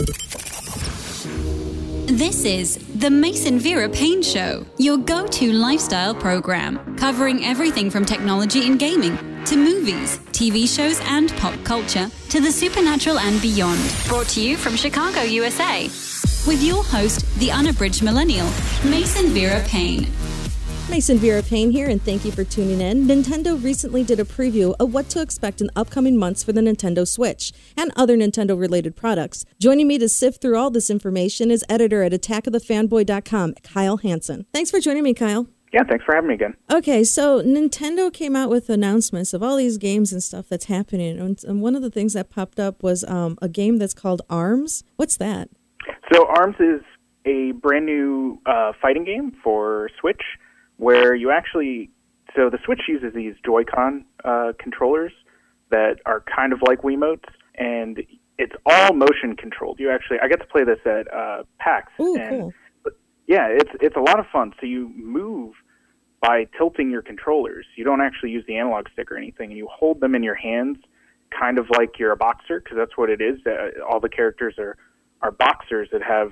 This is the Mason Vera Payne Show, your go-to lifestyle program, covering everything from technology and gaming to movies, TV shows, and pop culture to the supernatural and beyond. Brought to you from Chicago, USA, with your host, the unabridged millennial, Mason Vera Payne. Mason Vera Payne here, and thank you for tuning in. Nintendo recently did a preview of what to expect in upcoming months for the Nintendo Switch and other Nintendo-related products. Joining me to sift through all this information is editor at attackofthefanboy.com, Kyle Hansen. Thanks for joining me, Kyle. Yeah, thanks for having me again. Okay, so Nintendo came out with announcements of all these games and stuff that's happening, and one of the things that popped up was a game that's called ARMS. What's that? So ARMS is a brand new fighting game for Switch, where you actually, so the Switch uses these Joy-Con controllers that are kind of like Wiimotes, and it's all motion controlled. I get to play this at PAX. Ooh, and, cool. Yeah, it's a lot of fun. So you move by tilting your controllers. You don't actually use the analog stick or anything, and you hold them in your hands, kind of like you're a boxer, because that's what it is. All the characters are boxers that have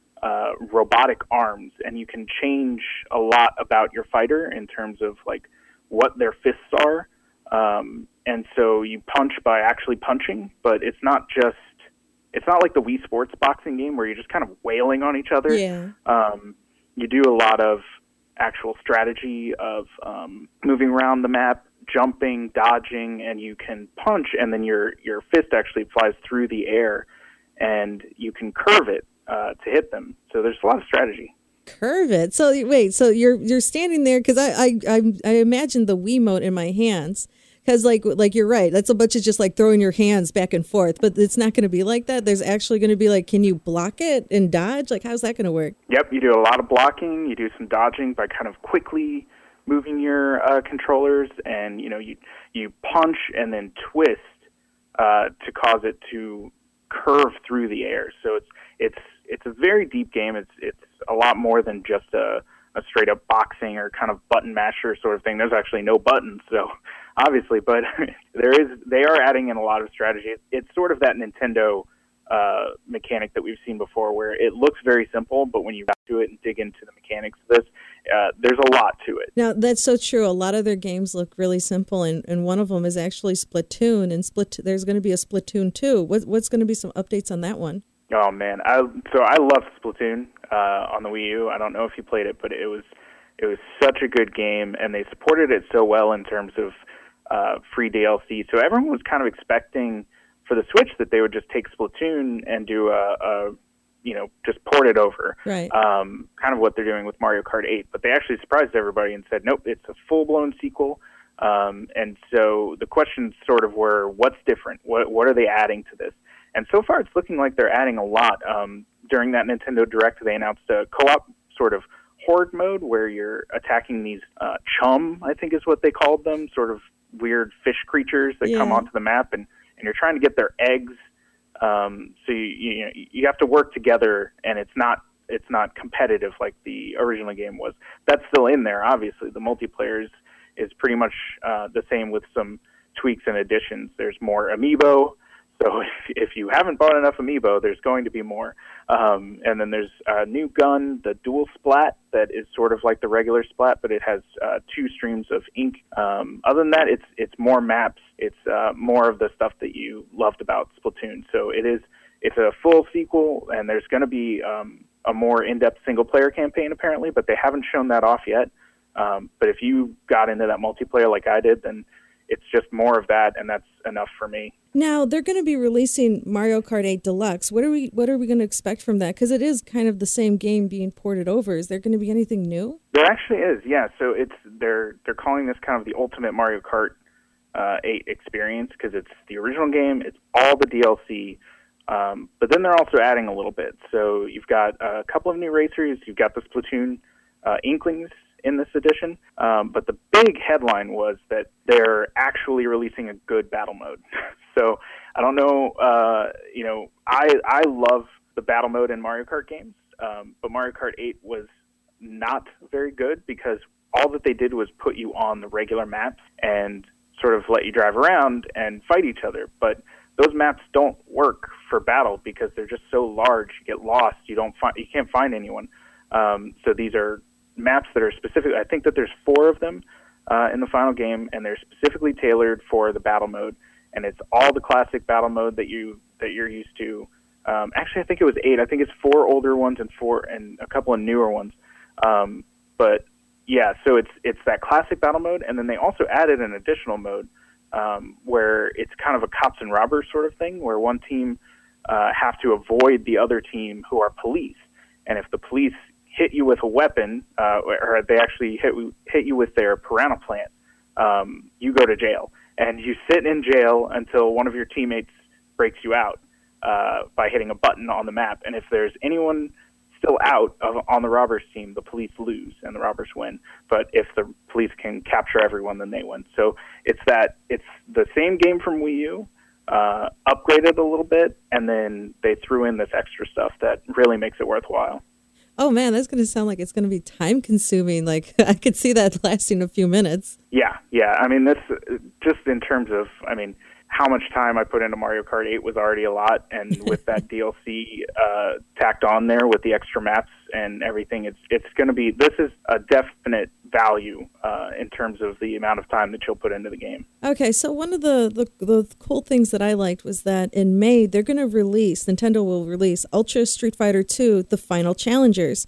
robotic arms, and you can change a lot about your fighter in terms of like what their fists are. And so you punch by actually punching, but it's not like the Wii Sports boxing game where you're just kind of wailing on each other. Yeah. You do a lot of actual strategy of moving around the map, jumping, dodging, and you can punch, and then your fist actually flies through the air, and you can curve it to hit them. So there's a lot of strategy. Curve it. So wait, so you're standing there, because I imagine the Wiimote in my hands, because like you're right, that's a bunch of just like throwing your hands back and forth, but it's not going to be like that. There's actually going to be like, can you block it and dodge? Like, how's that going to work? Yep, you do a lot of blocking. You do some dodging by kind of quickly moving your controllers, and you punch and then twist to cause it to curve through the air. So it's a very deep game. It's a lot more than just a straight up boxing or kind of button masher sort of thing. There's actually no buttons, so obviously, but they are adding in a lot of strategy. It's sort of that Nintendo mechanic that we've seen before, where it looks very simple, but when you get to it and dig into the mechanics of this, there's a lot to it. Now, that's so true. A lot of their games look really simple, and one of them is actually Splatoon, and there's going to be a Splatoon 2. What's going to be some updates on that one? Oh, man. I love Splatoon on the Wii U. I don't know if you played it, but it was such a good game, and they supported it so well in terms of free DLC. So everyone was kind of expecting for the Switch that they would just take Splatoon and do just port it over. Right. Kind of what they're doing with Mario Kart 8. But they actually surprised everybody and said, nope, it's a full-blown sequel. And so the questions sort of were, what's different? What are they adding to this? And so far, it's looking like they're adding a lot. During that Nintendo Direct, they announced a co-op sort of horde mode where you're attacking these chum, I think is what they called them, sort of weird fish creatures that come onto the map, and you're trying to get their eggs. So you have to work together, and it's not competitive like the original game was. That's still in there, obviously. The multiplayer is pretty much the same with some tweaks and additions. There's more amiibo. So if you haven't bought enough amiibo, there's going to be more. And then there's a new gun, the Dual Splat, that is sort of like the regular Splat, but it has 2 streams of ink. Other than that, it's more maps. It's more of the stuff that you loved about Splatoon. So it's a full sequel, and there's going to be a more in-depth single-player campaign apparently, but they haven't shown that off yet. But if you got into that multiplayer like I did, then it's just more of that, and that's enough for me. Now, they're going to be releasing Mario Kart 8 Deluxe. What are we going to expect from that? Because it is kind of the same game being ported over. Is there going to be anything new? There actually is, yeah. So they're calling this kind of the ultimate Mario Kart 8 experience, because it's the original game, it's all the DLC, but then they're also adding a little bit. So you've got a couple of new racers. You've got the Splatoon Inklings in this edition, but the big headline was that they're actually releasing a good battle mode. So I don't know, I love the battle mode in Mario Kart games, but Mario Kart 8 was not very good because all that they did was put you on the regular maps and sort of let you drive around and fight each other. But those maps don't work for battle because they're just so large. You get lost. You can't find anyone. So these are maps that are specific. I think that there's 4 of them in the final game, and they're specifically tailored for the battle mode. And it's all the classic battle mode that you're used to. Actually, I think it was 8. I think it's 4 older ones and a couple of newer ones. But yeah, so it's that classic battle mode, and then they also added an additional mode where it's kind of a cops and robbers sort of thing, where one team have to avoid the other team who are police. And if the police hit you with a weapon, or they actually hit you with their piranha plant, you go to jail. And you sit in jail until one of your teammates breaks you out by hitting a button on the map. And if there's anyone still out on the robbers team, the police lose and the robbers win. But if the police can capture everyone, then they win. So it's the same game from Wii U, upgraded a little bit, and then they threw in this extra stuff that really makes it worthwhile. Oh, man, that's going to sound like it's going to be time-consuming. Like, I could see that lasting a few minutes. Yeah. I mean, this, just in terms of, how much time I put into Mario Kart 8 was already a lot, and with that DLC tacked on there with the extra maps and everything, it's going to be, this is a definite value in terms of the amount of time that you'll put into the game. Okay, so one of the cool things that I liked was that in May, Nintendo will release Ultra Street Fighter 2, The Final Challengers.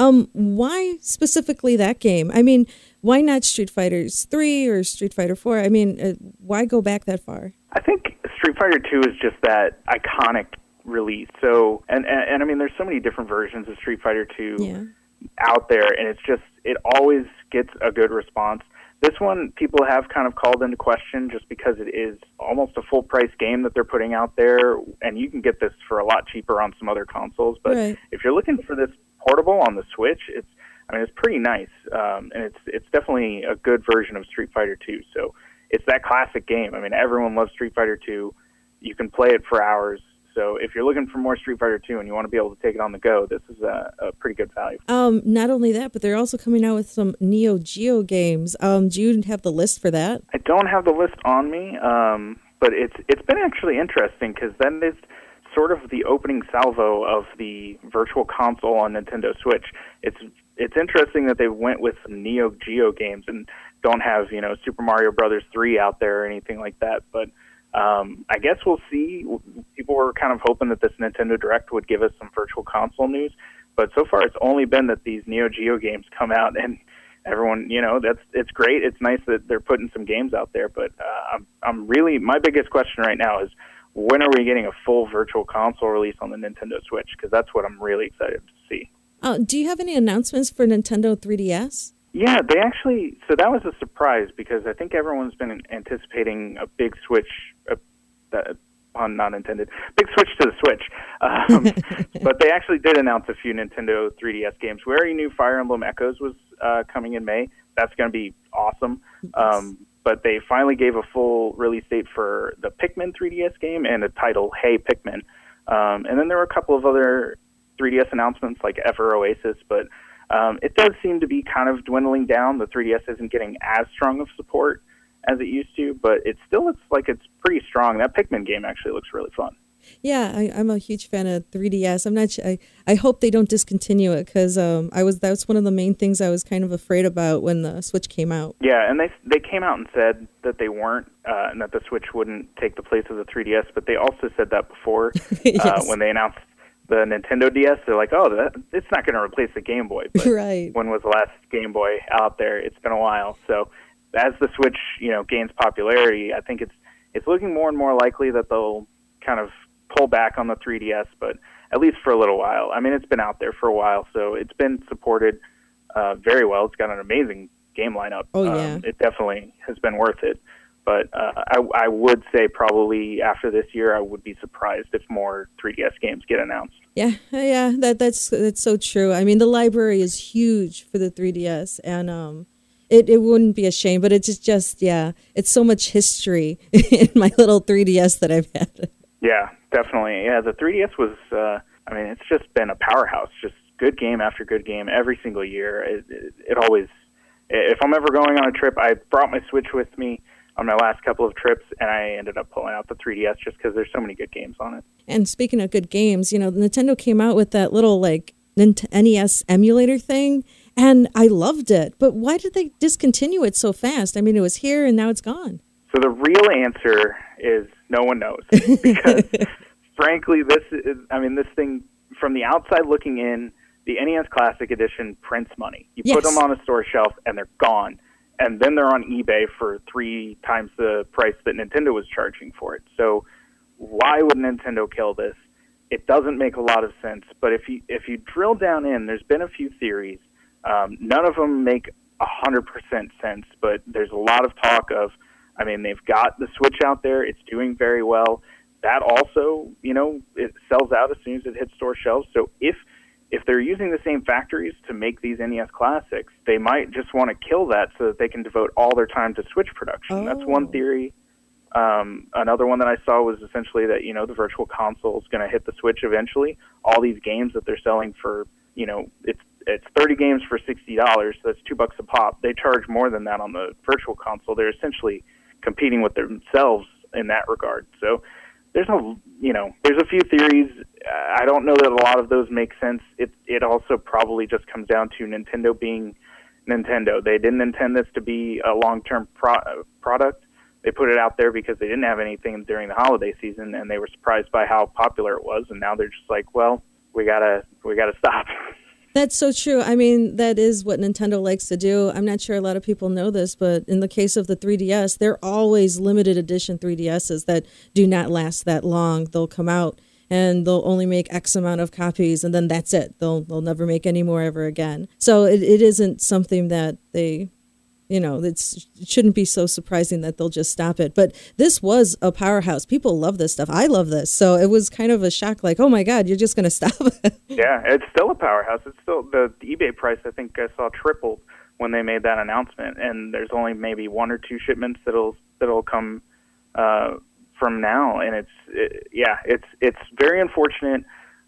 Why specifically that game? I mean, why not Street Fighter 3 or Street Fighter 4? I mean, why go back that far? I think Street Fighter 2 is just that iconic release. So, and I mean, there's so many different versions of Street Fighter 2 out there, and it always gets a good response. This one, people have kind of called into question just because it is almost a full-price game that they're putting out there, and you can get this for a lot cheaper on some other consoles. But if you're looking for this portable on the Switch, it's pretty nice, and it's definitely a good version of Street Fighter 2. So it's that classic game. I mean, everyone loves Street Fighter 2. You can play it for hours. So if you're looking for more Street Fighter 2 and you want to be able to take it on the go, this is a pretty good value. Not only that, but they're also coming out with some Neo Geo games. Do you have the list for that? I don't have the list on me, but it's been actually interesting because that is sort of the opening salvo of the Virtual Console on Nintendo Switch. It's interesting that they went with some Neo Geo games and don't have Super Mario Brothers 3 out there or anything like that, but I guess we'll see. People were kind of hoping that this Nintendo Direct would give us some Virtual Console news, but so far it's only been that these Neo Geo games come out, and everyone, it's great. It's nice that they're putting some games out there, but I'm really, my biggest question right now is, when are we getting a full Virtual Console release on the Nintendo Switch? Because that's what I'm really excited to see. Do you have any announcements for Nintendo 3DS? Yeah, they actually, so that was a surprise because I think everyone's been anticipating a big switch, pun not intended, big switch to the Switch. But they actually did announce a few Nintendo 3DS games. We already knew Fire Emblem Echoes was coming in May. That's going to be awesome. But they finally gave a full release date for the Pikmin 3DS game and a title, Hey Pikmin. And then there were a couple of other 3DS announcements like Ever Oasis, but it does seem to be kind of dwindling down. The 3DS isn't getting as strong of support as it used to, but it still looks like it's pretty strong. That Pikmin game actually looks really fun. Yeah, I'm a huge fan of 3DS. I'm not. I hope they don't discontinue it because that's one of the main things I was kind of afraid about when the Switch came out. Yeah, and they came out and said that they weren't, and that the Switch wouldn't take the place of the 3DS. But they also said that before yes. When they announced the Nintendo DS. They're like, it's not going to replace the Game Boy. But right. When was the last Game Boy out there? It's been a while. So as the Switch, gains popularity, I think it's looking more and more likely that they'll kind of pull back on the 3DS, but at least for a little while. I mean, it's been out there for a while, so it's been supported very well. It's got an amazing game lineup. Oh, yeah. It definitely has been worth it. But I would say probably after this year, I would be surprised if more 3DS games get announced. Yeah, that's so true. I mean, the library is huge for the 3DS, and it wouldn't be a shame, but it's just it's so much history in my little 3DS that I've had. Yeah, definitely. Yeah, the 3DS was, it's just been a powerhouse, just good game after good game every single year. It always, if I'm ever going on a trip, I brought my Switch with me. on my last couple of trips, and I ended up pulling out the 3DS just because there's so many good games on it. And speaking of good games, Nintendo came out with that little NES emulator thing, and I loved it. But why did they discontinue it so fast? I mean, it was here and now it's gone. So the real answer is no one knows, because frankly, this thing from the outside looking in, the NES Classic Edition prints money. You put them on a store shelf and they're gone. And then they're on eBay for 3 times the price that Nintendo was charging for it. So why would Nintendo kill this? It doesn't make a lot of sense. But if you drill down in, there's been a few theories. None of them make 100% sense, but there's a lot of talk of, they've got the Switch out there. It's doing very well. That also, it sells out as soon as it hits store shelves. So if they're using the same factories to make these NES Classics, they might just want to kill that so that they can devote all their time to Switch production. Oh. That's one theory. Another one that I saw was essentially that, the Virtual Console is going to hit the Switch eventually. All these games that they're selling for, it's 30 games for $60, so that's $2 a pop. They charge more than that on the Virtual Console. They're essentially competing with themselves in that regard. So there's a few theories. I don't know that a lot of those make sense. It also probably just comes down to Nintendo being Nintendo. They didn't intend this to be a long-term product. They put it out there because they didn't have anything during the holiday season, and they were surprised by how popular it was. And now they're just like, well, we gotta stop. That's so true. I mean, that is what Nintendo likes to do. I'm not sure a lot of people know this, but in the case of the 3DS, they're always limited edition 3DSs that do not last that long. They'll come out and they'll only make X amount of copies, and then that's it. They'll never make any more ever again. So it isn't something that they... it shouldn't be so surprising that they'll just stop it. But this was a powerhouse. People love this stuff. I love this. So it was kind of a shock, like, oh my God, you're just going to stop it. Yeah, it's still a powerhouse. It's still the eBay price, I think I saw tripled when they made that announcement. And there's only maybe 1 or 2 shipments that'll come from now. And it's very unfortunate.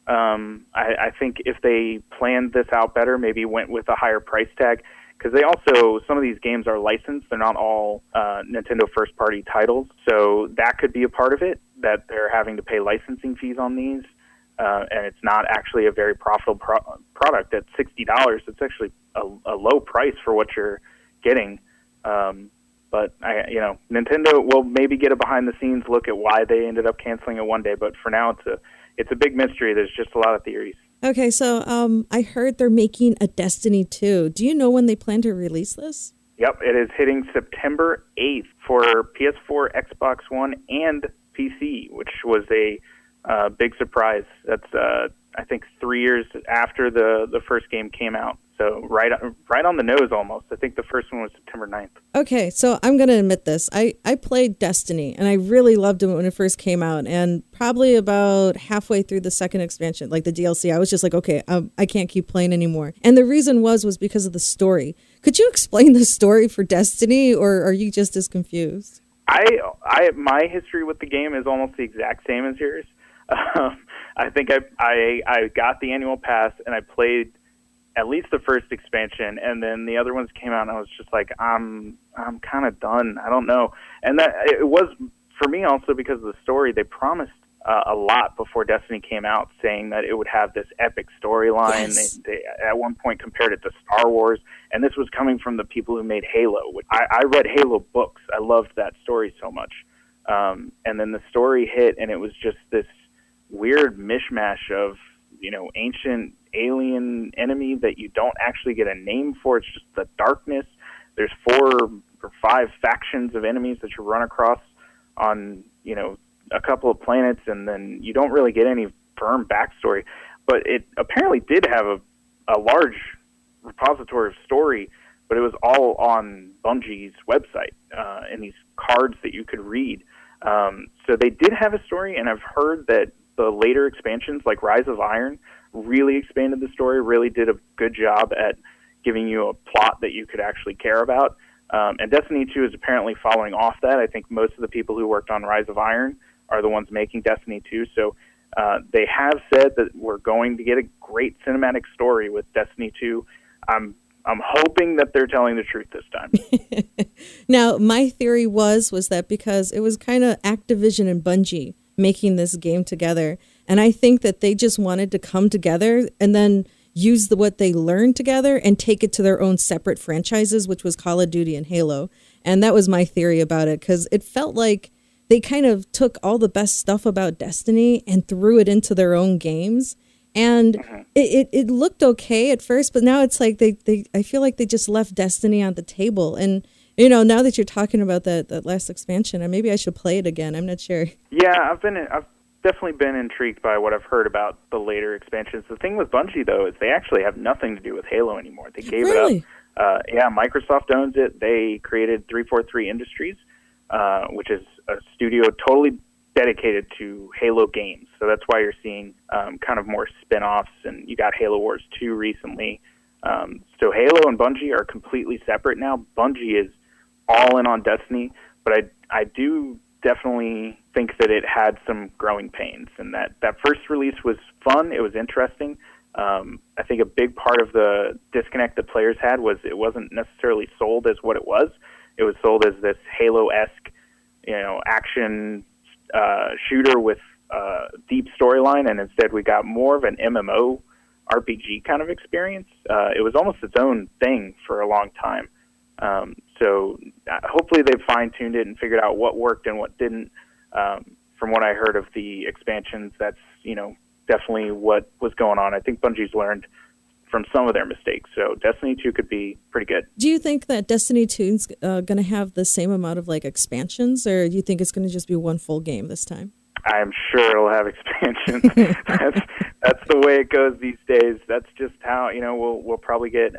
I think if they planned this out better, maybe went with a higher price tag, because some of these games are licensed. They're not all Nintendo first-party titles. So that could be a part of it, that they're having to pay licensing fees on these. And it's not actually a very profitable product. At $60, it's actually a low price for what you're getting. But Nintendo will maybe get a behind-the-scenes look at why they ended up canceling it one day. But for now, it's a big mystery. There's just a lot of theories. Okay, so I heard they're making a Destiny 2. Do you know when they plan to release this? Yep, it is hitting September 8th for PS4, Xbox One, and PC, which was a big surprise. That's, I think, 3 years after the first game came out. So right on the nose almost. I think the first one was September 9th. Okay, so I'm going to admit this. I played Destiny, and I really loved it when it first came out. And probably about halfway through the second expansion, like the DLC, I was just like, okay, I can't keep playing anymore. And the reason was because of the story. Could you explain the story for Destiny, or are you just as confused? My history with the game is almost the exact same as yours. I think I got the annual pass, and I played at least the first expansion, and then the other ones came out, and I was just like, I'm kind of done. I don't know. And that it was, for me, also because of the story. They promised a lot before Destiny came out, saying that it would have this epic storyline. Yes. They at one point compared it to Star Wars, and this was coming from the people who made Halo. Which I read Halo books. I loved that story so much. And then the story hit, and it was just this weird mishmash of, ancient alien enemy that you don't actually get a name for. It's just the darkness. There's 4 or 5 factions of enemies that you run across on, a couple of planets, and then you don't really get any firm backstory. But it apparently did have a large repository of story, but it was all on Bungie's website, and these cards that you could read. So they did have a story, and I've heard that the later expansions, like Rise of Iron, really expanded the story, really did a good job at giving you a plot that you could actually care about. And Destiny 2 is apparently following off that. I think most of the people who worked on Rise of Iron are the ones making Destiny 2. So they have said that we're going to get a great cinematic story with Destiny 2. I'm I'm hoping that they're telling the truth this time. Now, my theory was that because it was kind of Activision and Bungie making this game together, and I think that they just wanted to come together and then use what they learned together and take it to their own separate franchises, which was Call of Duty and Halo. And that was my theory about it, because it felt like they kind of took all the best stuff about Destiny and threw it into their own games. And it looked okay at first, but now it's like I feel like they just left Destiny on the table. And, you know, now that you're talking about that last expansion, and maybe I should play it again. I'm not sure. Yeah, I've definitely been intrigued by what I've heard about the later expansions. The thing with Bungie, though, is they actually have nothing to do with Halo anymore. They gave it up. Microsoft owns it. They created 343 Industries, which is a studio totally dedicated to Halo games. So that's why you're seeing kind of more spin-offs, and you got Halo Wars 2 recently. So Halo and Bungie are completely separate now. Bungie is all in on Destiny, but I do definitely think that it had some growing pains, and that first release was fun. It was interesting. I think a big part of the disconnect that players had was it wasn't necessarily sold as what it was. It was sold as this Halo-esque, action shooter with deep storyline, and instead we got more of an MMO RPG kind of experience. It was almost its own thing for a long time. So hopefully they've fine-tuned it and figured out what worked and what didn't. From what I heard of the expansions, that's, definitely what was going on. I think Bungie's learned from some of their mistakes. So Destiny 2 could be pretty good. Do you think that Destiny 2 is going to have the same amount of expansions, or do you think it's going to just be one full game this time? I'm sure it'll have expansions. That's the way it goes these days. That's just how, we'll probably get...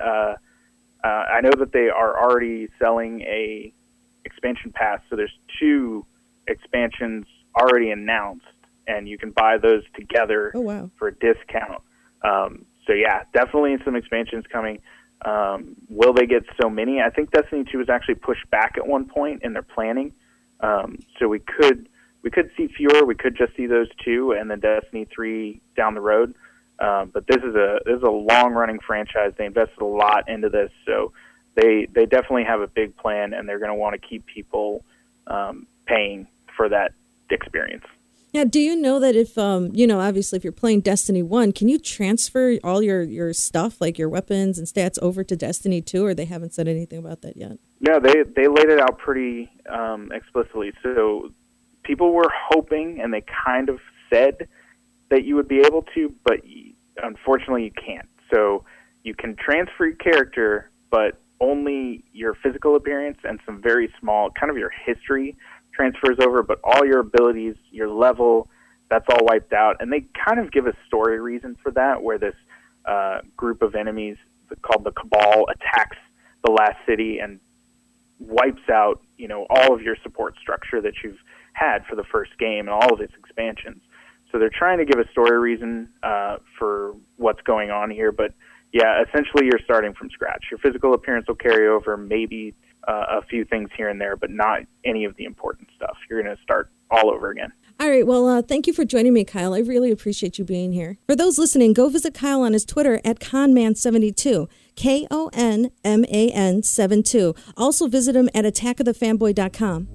I know that they are already selling a expansion pass, so there's 2 expansions already announced, and you can buy those together for a discount. So yeah, definitely some expansions coming. Will they get so many? I think Destiny 2 was actually pushed back at one point in their planning. So we could see fewer. We could just see those 2, and then Destiny 3 down the road. But this is a long-running franchise. They invested a lot into this, so they definitely have a big plan, and they're going to want to keep people paying for that experience. Yeah, do you know that if, obviously if you're playing Destiny 1, can you transfer all your stuff, like your weapons and stats, over to Destiny 2, or they haven't said anything about that yet? No, they laid it out pretty explicitly. So people were hoping, and they kind of said that you would be able to, but unfortunately you can't. So you can transfer your character, but only your physical appearance and some very small, kind of your history transfers over, but all your abilities, your level, that's all wiped out. And they kind of give a story reason for that, where this group of enemies called the Cabal attacks the last city and wipes out, all of your support structure that you've had for the first game and all of its expansions. So they're trying to give a story reason for what's going on here. But yeah, essentially you're starting from scratch. Your physical appearance will carry over, maybe a few things here and there, but not any of the important stuff. You're going to start all over again. All right. Well, thank you for joining me, Kyle. I really appreciate you being here. For those listening, go visit Kyle on his Twitter at Conman72, KONMAN72. Also visit him at attackofthefanboy.com.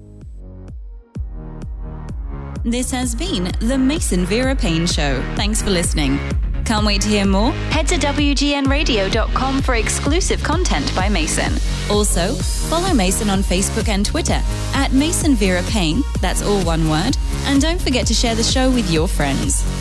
This has been the Mason Vera Payne Show. Thanks for listening. Can't wait to hear more? Head to WGNradio.com for exclusive content by Mason. Also, follow Mason on Facebook and Twitter at Mason Vera Payne, that's all one word, and don't forget to share the show with your friends.